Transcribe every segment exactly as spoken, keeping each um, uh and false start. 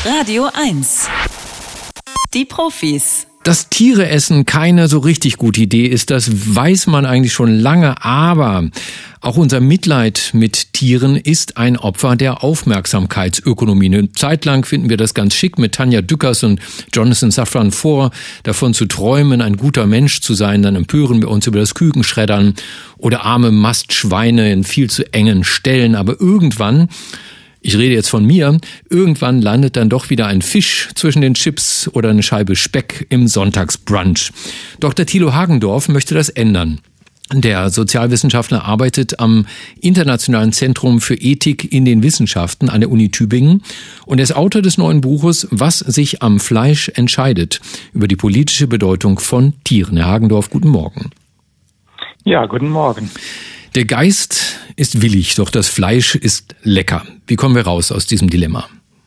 Radio eins. Die Profis. Dass Tiere essen keine so richtig gute Idee ist, das weiß man eigentlich schon lange, aber auch unser Mitleid mit Tieren ist ein Opfer der Aufmerksamkeitsökonomie. Eine Zeit lang finden wir das ganz schick, mit Tanja Dückers und Jonathan Safran Foer davon zu träumen, ein guter Mensch zu sein. Dann empören wir uns über das Kükenschreddern oder arme Mastschweine in viel zu engen Ställen. Aber irgendwann, ich rede jetzt von mir, irgendwann landet dann doch wieder ein Fisch zwischen den Chips oder eine Scheibe Speck im Sonntagsbrunch. Doktor Thilo Hagendorf möchte das ändern. Der Sozialwissenschaftler arbeitet am Internationalen Zentrum für Ethik in den Wissenschaften an der Uni Tübingen und er ist Autor des neuen Buches Was sich am Fleisch entscheidet, über die politische Bedeutung von Tieren. Herr Hagendorf, guten Morgen. Ja, guten Morgen. Der Geist ist willig, doch das Fleisch ist lecker. Wie kommen wir raus aus diesem Dilemma?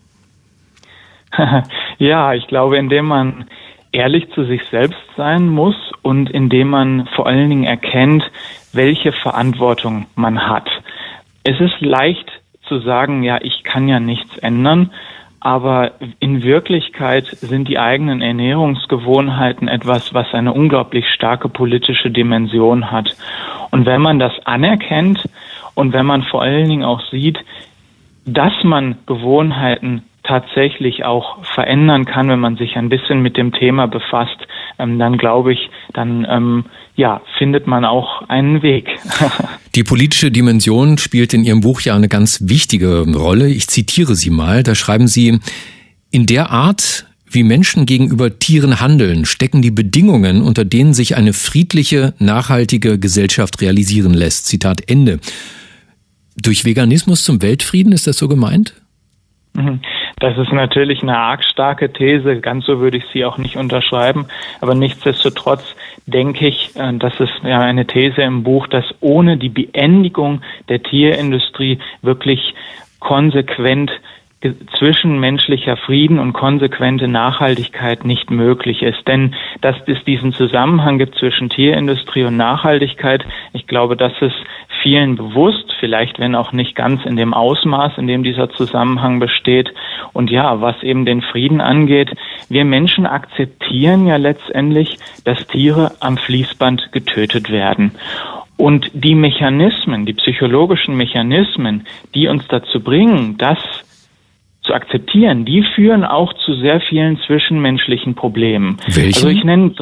Ja, ich glaube, indem man ehrlich zu sich selbst sein muss und indem man vor allen Dingen erkennt, welche Verantwortung man hat. Es ist leicht zu sagen, ja, ich kann ja nichts ändern, aber in Wirklichkeit sind die eigenen Ernährungsgewohnheiten etwas, was eine unglaublich starke politische Dimension hat. Und wenn man das anerkennt und wenn man vor allen Dingen auch sieht, dass man Gewohnheiten tatsächlich auch verändern kann, wenn man sich ein bisschen mit dem Thema befasst, ähm, dann glaube ich, dann ähm, ja, findet man auch einen Weg. Die politische Dimension spielt in Ihrem Buch ja eine ganz wichtige Rolle. Ich zitiere Sie mal, da schreiben Sie: In der Art, wie Menschen gegenüber Tieren handeln, stecken die Bedingungen, unter denen sich eine friedliche, nachhaltige Gesellschaft realisieren lässt. Zitat Ende. Durch Veganismus zum Weltfrieden, ist das so gemeint? Das ist natürlich eine arg starke These, ganz so würde ich sie auch nicht unterschreiben, aber nichtsdestotrotz denke ich, das ist ja eine These im Buch, dass ohne die Beendigung der Tierindustrie wirklich konsequent zwischenmenschlicher Frieden und konsequente Nachhaltigkeit nicht möglich ist. Denn dass es diesen Zusammenhang gibt zwischen Tierindustrie und Nachhaltigkeit, ich glaube, das ist vielen bewusst, vielleicht wenn auch nicht ganz in dem Ausmaß, in dem dieser Zusammenhang besteht. Und ja, was eben den Frieden angeht, wir Menschen akzeptieren ja letztendlich, dass Tiere am Fließband getötet werden. Und die Mechanismen, die psychologischen Mechanismen, die uns dazu bringen, das zu akzeptieren, die führen auch zu sehr vielen zwischenmenschlichen Problemen. Welche? Also ich nenne,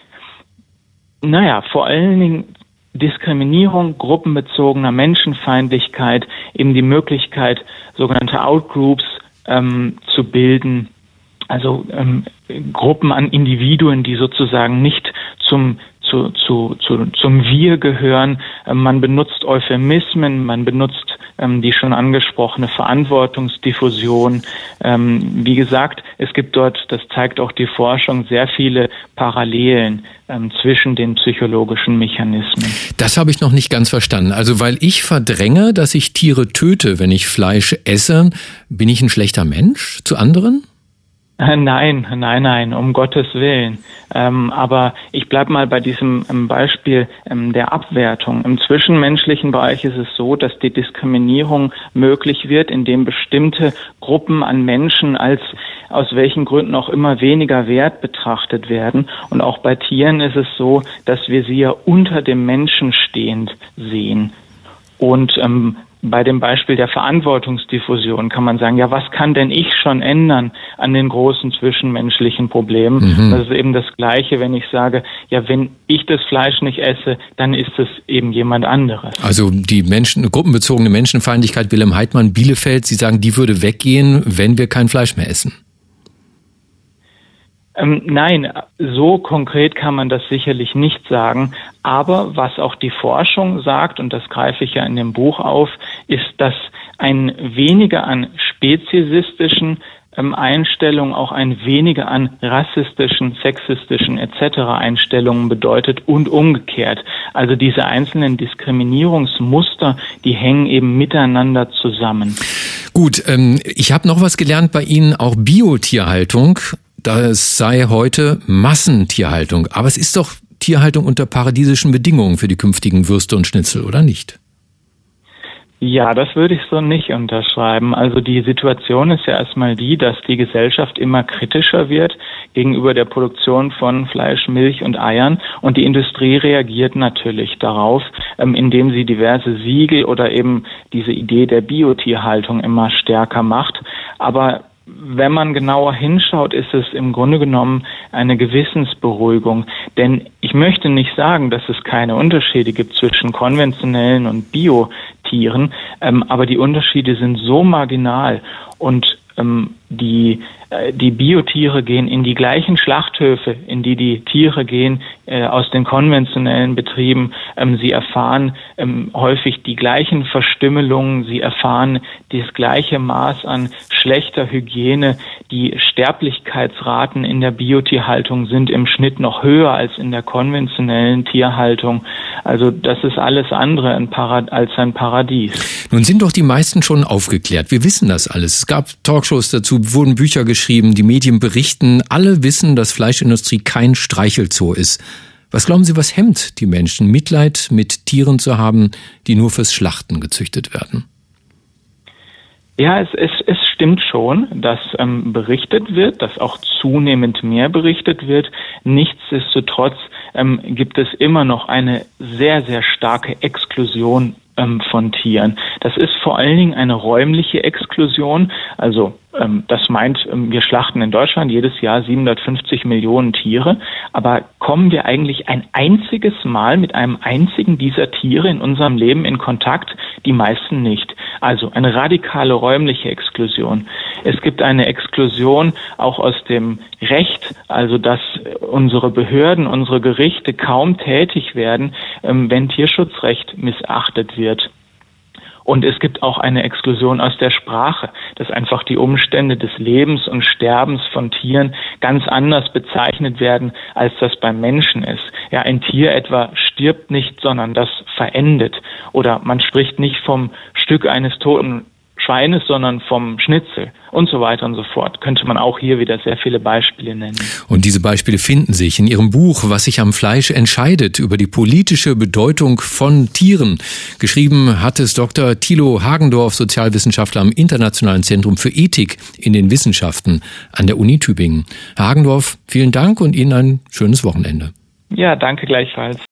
naja, vor allen Dingen Diskriminierung, gruppenbezogener Menschenfeindlichkeit, eben die Möglichkeit, sogenannte Outgroups ähm, zu bilden, also ähm, Gruppen an Individuen, die sozusagen nicht zum zu, zu, zu, zum Wir gehören. Ähm, man benutzt Euphemismen, man benutzt ähm, die schon angesprochene Verantwortungsdiffusion. Ähm, wie gesagt, es gibt dort, das zeigt auch die Forschung, sehr viele Parallelen ähm, zwischen den psychologischen Mechanismen. Das habe ich noch nicht ganz verstanden. Also weil ich verdränge, dass ich Tiere töte, wenn ich Fleisch esse, bin ich ein schlechter Mensch zu anderen? Nein, nein, nein, um Gottes Willen. Ähm, aber ich bleib mal bei diesem ähm, Beispiel ähm, der Abwertung. Im zwischenmenschlichen Bereich ist es so, dass die Diskriminierung möglich wird, indem bestimmte Gruppen an Menschen als aus welchen Gründen auch immer weniger wert betrachtet werden. Und auch bei Tieren ist es so, dass wir sie ja unter dem Menschen stehend sehen. Und ähm, bei dem Beispiel der Verantwortungsdiffusion kann man sagen, ja, was kann denn ich schon ändern an den großen zwischenmenschlichen Problemen? Mhm. Das ist eben das Gleiche, wenn ich sage, ja, wenn ich das Fleisch nicht esse, dann ist es eben jemand anderes. Also die Menschen, gruppenbezogene Menschenfeindlichkeit, Wilhelm Heidmann, Bielefeld, Sie sagen, die würde weggehen, wenn wir kein Fleisch mehr essen. Ähm, nein, so konkret kann man das sicherlich nicht sagen. Aber was auch die Forschung sagt, und das greife ich ja in dem Buch auf, ist, dass ein weniger an speziesistischen ähm, Einstellungen auch ein weniger an rassistischen, sexistischen et cetera Einstellungen bedeutet und umgekehrt. Also diese einzelnen Diskriminierungsmuster, die hängen eben miteinander zusammen. Gut, ähm, ich habe noch was gelernt bei Ihnen, auch Biotierhaltung. Das sei heute Massentierhaltung. Aber es ist doch Tierhaltung unter paradiesischen Bedingungen für die künftigen Würste und Schnitzel, oder nicht? Ja, das würde ich so nicht unterschreiben. Also die Situation ist ja erstmal die, dass die Gesellschaft immer kritischer wird gegenüber der Produktion von Fleisch, Milch und Eiern. Und die Industrie reagiert natürlich darauf, ähm, indem sie diverse Siegel oder eben diese Idee der Biotierhaltung immer stärker macht. Aber wenn man genauer hinschaut, ist es im Grunde genommen eine Gewissensberuhigung. Denn ich möchte nicht sagen, dass es keine Unterschiede gibt zwischen konventionellen und Biotieren, ähm, aber die Unterschiede sind so marginal und ähm, die die Biotiere gehen in die gleichen Schlachthöfe, in die die Tiere gehen äh, aus den konventionellen Betrieben. Ähm, sie erfahren ähm, häufig die gleichen Verstümmelungen, sie erfahren das gleiche Maß an schlechter Hygiene. Die Sterblichkeitsraten in der Biotierhaltung sind im Schnitt noch höher als in der konventionellen Tierhaltung. Also das ist alles andere ein Parad- als ein Paradies. Nun sind doch die meisten schon aufgeklärt. Wir wissen das alles. Es gab Talkshows dazu, wurden Bücher geschrieben, die Medien berichten. Alle wissen, dass Fleischindustrie kein Streichelzoo ist. Was glauben Sie, was hemmt die Menschen, Mitleid mit Tieren zu haben, die nur fürs Schlachten gezüchtet werden? Ja, es, es, es stimmt schon, dass ähm, berichtet wird, dass auch zunehmend mehr berichtet wird. Nichtsdestotrotz ähm, gibt es immer noch eine sehr, sehr starke Exklusion ähm, von Tieren. Das ist vor allen Dingen eine räumliche Exklusion. Also ähm, das meint, ähm, wir schlachten in Deutschland jedes Jahr siebenhundertfünfzig Millionen Tiere. Aber kommen wir eigentlich ein einziges Mal mit einem einzigen dieser Tiere in unserem Leben in Kontakt? Die meisten nicht. Also eine radikale räumliche Exklusion. Es gibt eine Exklusion auch aus dem Recht, also dass unsere Behörden, unsere Gerichte kaum tätig werden, wenn Tierschutzrecht missachtet wird. Und es gibt auch eine Exklusion aus der Sprache, dass einfach die Umstände des Lebens und Sterbens von Tieren ganz anders bezeichnet werden, als das beim Menschen ist. Ja, ein Tier etwa stirbt nicht, sondern das verendet. Oder man spricht nicht vom Stück eines toten Schweines, sondern vom Schnitzel und so weiter und so fort. Könnte man auch hier wieder sehr viele Beispiele nennen. Und diese Beispiele finden sich in Ihrem Buch Was sich am Fleisch entscheidet, über die politische Bedeutung von Tieren. Geschrieben hat es Doktor Thilo Hagendorf, Sozialwissenschaftler am Internationalen Zentrum für Ethik in den Wissenschaften an der Uni Tübingen. Herr Hagendorf, vielen Dank und Ihnen ein schönes Wochenende. Ja, danke gleichfalls.